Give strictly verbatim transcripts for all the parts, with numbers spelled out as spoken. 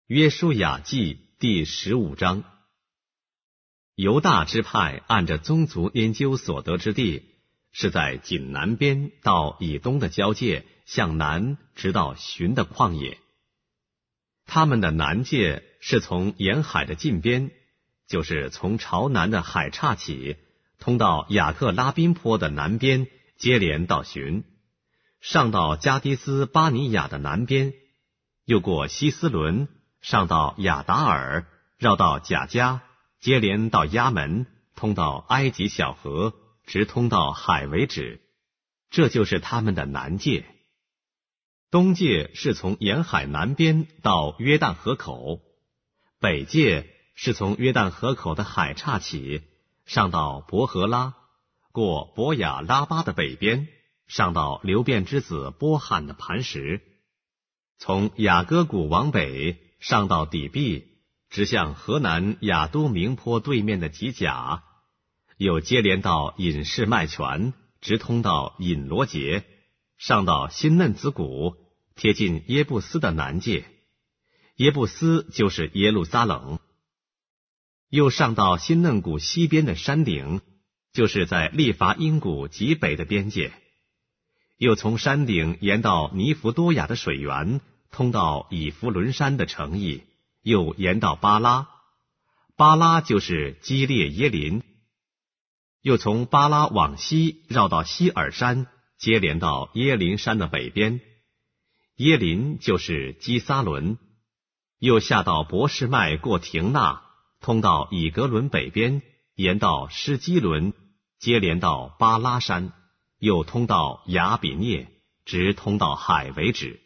约书亚记第十五章。犹大支派按着宗族研究所得之地，是在仅南边到以东的交界，向南直到寻的旷野。他们的南界是从沿海的近边，就是从朝南的海岔起，通到雅克拉宾坡的南边，接连到寻，上到加迪斯巴尼亚的南边，又过希斯伦，上到亚达尔，绕到贾加，接连到亚门，通到埃及小河，直通到海为止。这就是他们的南界。东界是从沿海南边到约旦河口，北界是从约旦河口的海岔起，上到伯和拉，过伯雅拉巴的北边，上到流便之子波罕的磐石，从雅各谷往北，上到底壁，直向河南亚都明坡对面的吉甲，又接连到隐士麦泉，直通到隐罗杰，上到新嫩子谷，贴近耶布斯的南界。耶布斯就是耶路撒冷。又上到新嫩谷西边的山顶，就是在利伐因谷极北的边界。又从山顶沿到尼弗多雅的水源，通到以弗伦山的城邑，又沿到巴拉，巴拉就是基列耶林。又从巴拉往西绕到希尔山，接连到耶林山的北边，耶林就是基撒伦。又下到伯示麦过廷纳，通到以格伦北边，沿到施基伦，接连到巴拉山，又通到雅比涅，直通到海为止。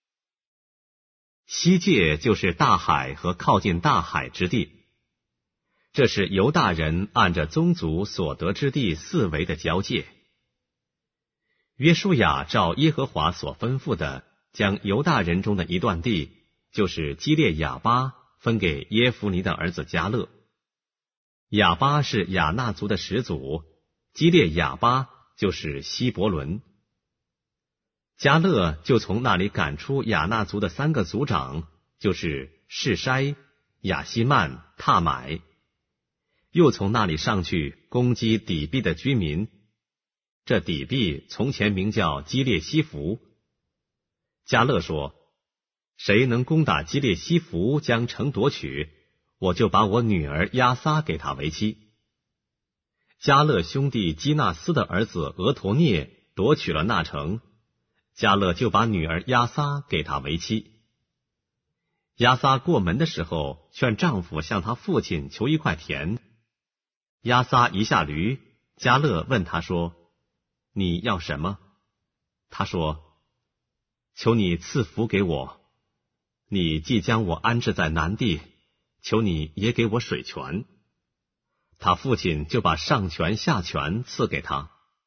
西界就是大海和靠近大海之地。这是犹大人按着宗族所得之地四围的交界。约书亚照耶和华所吩咐的，将犹大人中的一段地，就是基列亚巴，分给耶孚尼的儿子迦勒。亚巴是亚纳族的始祖，基列亚巴就是希伯伦。迦勒就从那里赶出亚纳族的三个族长，就是示筛、亚希曼、踏买，又从那里上去攻击底壁的居民。这底壁从前名叫基列西弗。迦勒说，谁能攻打基列西弗，将城夺取，我就把我女儿亚撒给他为妻。迦勒兄弟基纳斯的儿子俄陀涅夺取了那城，迦勒就把女儿亚撒给他为妻。亚撒过门的时候，劝丈夫向他父亲求一块田。亚撒一下驴，迦勒问他说，你要什么？他说，求你赐福给我，你既将我安置在南地，求你也给我水泉。他父亲就把上泉下泉赐给他。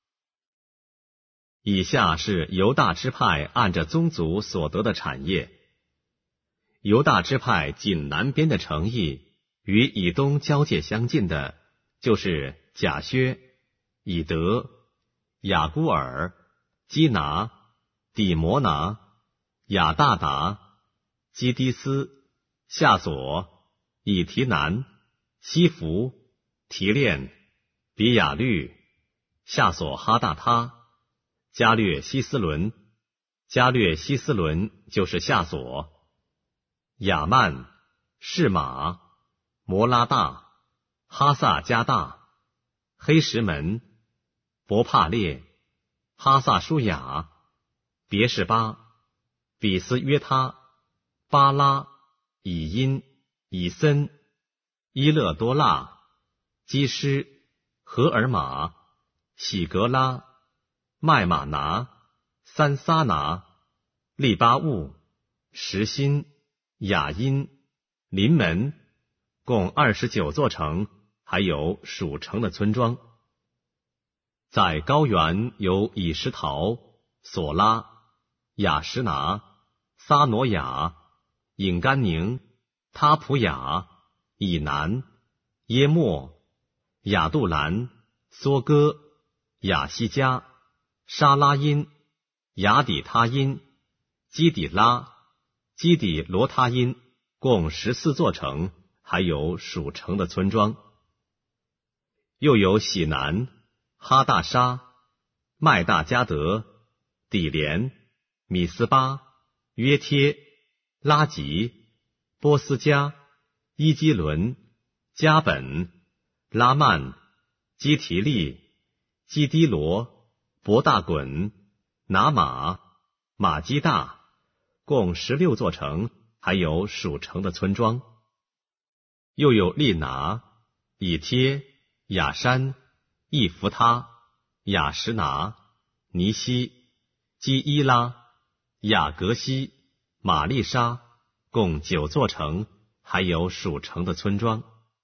以下是犹大支派按着宗族所得的产业。犹大支派仅南边的城邑，与以东交界相近的，就是甲薛、以德、雅孤尔、基拿、底摩拿、亚大达、基迪斯、夏索、以提南、西弗、提炼、比雅律、夏索哈大他、加略西斯伦。加略西斯伦就是夏索。亚曼、士马、摩拉大、哈萨加大、黑石门、伯帕列、哈萨舒雅、别是巴、比斯约他、巴拉、以因、以森、伊勒多纳、基施、荷尔玛、喜格拉、麦马拿、三撒拿、利巴物、什辛、雅因、临门，共二十九座城，还有属城的村庄。在高原有以实陶、索拉、雅什拿、撒挪亚、隐甘宁、他普雅、以南、耶莫、亚杜兰、梭哥、亚西加、沙拉因、雅底他因、基底拉、基底罗他因， 共十四座城，还有属城的村庄。又有喜南、哈大沙、麦大加德、底连、米斯巴、约帖、拉吉、波斯加、伊基伦、加本、拉曼、基提利、基低罗、伯大滚、拿马、马基大，共十六座城，还有属城的村庄。又有利拿、以帖、雅山、易弗他、雅什拿、尼西、基伊拉、雅格西、玛丽莎，共九座城，还有属城的村庄。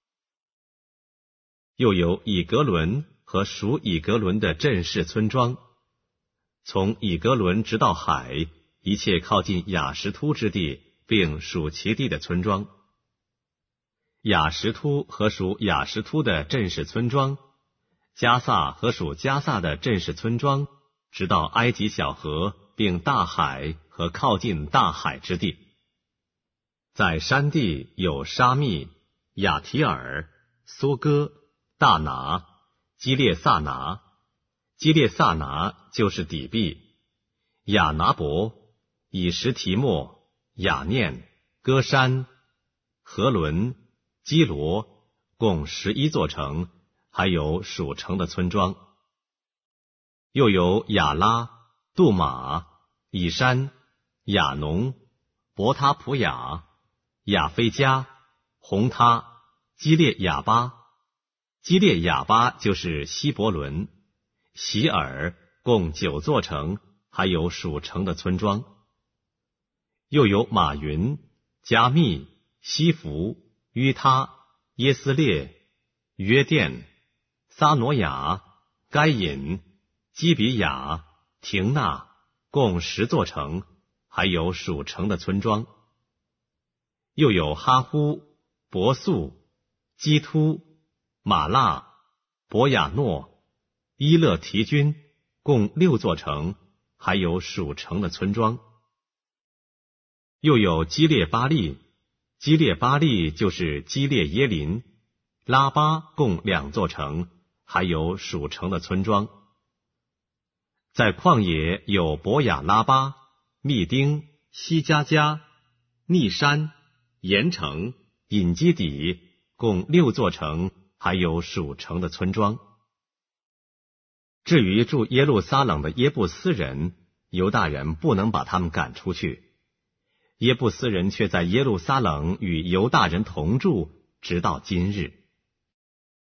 又有以格伦和属以格伦的镇市村庄，从以格伦直到海，一切靠近雅什突之地，并属其地的村庄。雅什突和属雅什突的镇市村庄，加萨和属加萨的镇市村庄，直到埃及小河，并大海和靠近大海之地。在山地有沙密、亚提尔、苏哥、大拿、基列萨拿，基列萨拿就是底壁，亚拿伯、以实提莫、雅念、歌山、何伦、基罗，共十一座城，还有属城的村庄。又有亚拉、杜马、以山、亚农、伯他普雅、亚非加、红他、基列亚巴。基列亚巴就是希伯伦、喜尔，共九座城，还有属城的村庄。又有马云、加密、西弗、约他、耶斯列、约甸、撒挪亚、该隐、基比亚、廷纳，共十座城，还有属城的村庄。又有哈呼、伯素、基突、马拉、伯亚诺、伊勒提军，共六座城，还有属城的村庄。又有基列巴利，基列巴利就是基列耶林、拉巴，共两座城，还有属城的村庄。在旷野有伯亚拉巴、密丁、西加加、密山、盐城、隐基底，共六座城，还有属城的村庄。至于住耶路撒冷的耶布斯人，犹大人不能把他们赶出去，耶布斯人却在耶路撒冷与犹大人同住，直到今日。